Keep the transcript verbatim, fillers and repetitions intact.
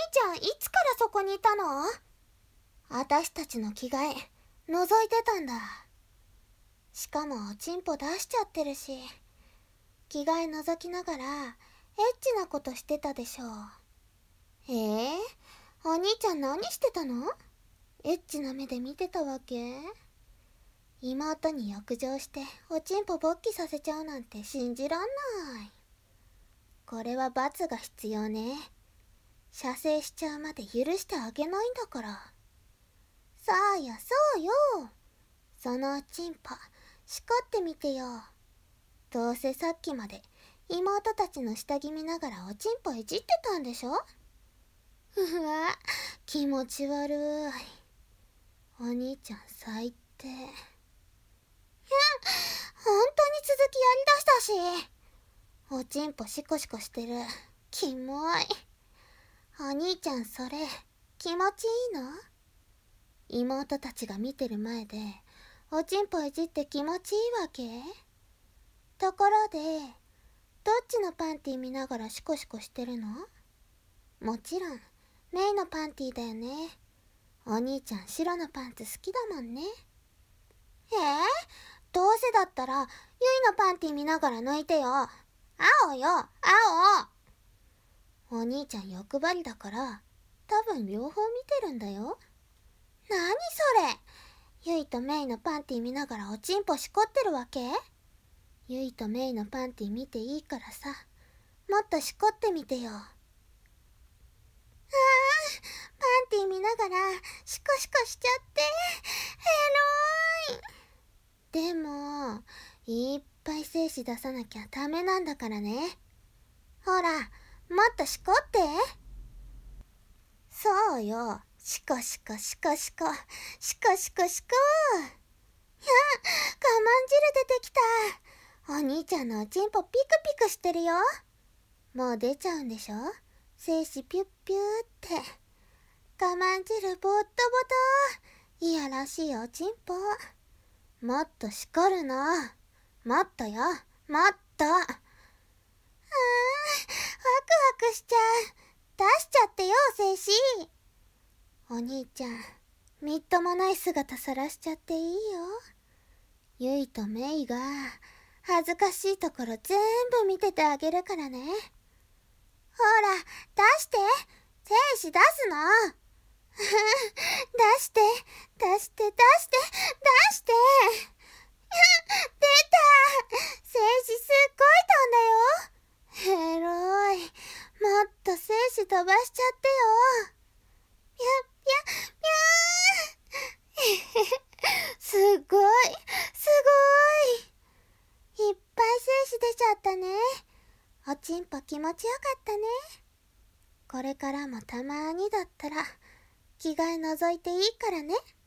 ちゃんいつからそこにいたの？あたしたちの着替え覗いてたんだ。しかもおちんぽ出しちゃってるし、着替え覗きながらエッチなことしてたでしょ。えー、お兄ちゃん何してたの？エッチな目で見てたわけ？妹に浴場しておちんぽ勃起させちゃうなんて信じらんない。これは罰が必要ね。射精しちゃうまで許してあげないんだから。そうよそうよ。そのおちんぽしこってみてよ。どうせさっきまで妹たちの下着見ながらおちんぽいじってたんでしょ。うわ、気持ち悪い。お兄ちゃん最低。いや、本当に続きやりだしたし。おちんぽシコシコしてる。キモい。お兄ちゃんそれ気持ちいいの？妹たちが見てる前でおちんぽいじって気持ちいいわけ？ところでどっちのパンティ見ながらシコシコしてるの？もちろんメイのパンティだよね。お兄ちゃん白のパンツ好きだもんね。えー、どうせだったらゆいのパンティ見ながら抜いてよ。青よ青。お兄ちゃん欲張りだから多分両方見てるんだよ。なにそれ。ゆいとメイのパンティ見ながらおちんぽしこってるわけ？ゆいとメイのパンティ見ていいからさ、もっとしこってみてよ。あー、パンティ見ながらシコシコしちゃってエロい。でもいっぱい精子出さなきゃダメなんだからね。ほら、もっとしこって。そうよ、シコシコシコシコシコシコシコ。やっ、我慢汁出てきた。お兄ちゃんのおちんぽピクピクしてるよ。もう出ちゃうんでしょ？精子ピュッピューって。我慢汁ボットボト。いやらしいおちんぽ。もっとしこるの。もっとよ、もっと。あー、ワクワクしちゃう。出しちゃってよ、精子。お兄ちゃん、みっともない姿さらしちゃっていいよ。ゆいとメイが恥ずかしいところ全部見ててあげるからね。ほら、出して。精子出すの。出して、出して、出して、出して。出た。精子すっごい飛んだよ。エロい。もっと精子飛ばしちゃってよ。ぴゃっぴゃっぴゃー。すごい、すごい。いっぱい精子出ちゃったね。おちんぽ気持ちよかったね。これからもたまーにだったら着替え覗いていいからね。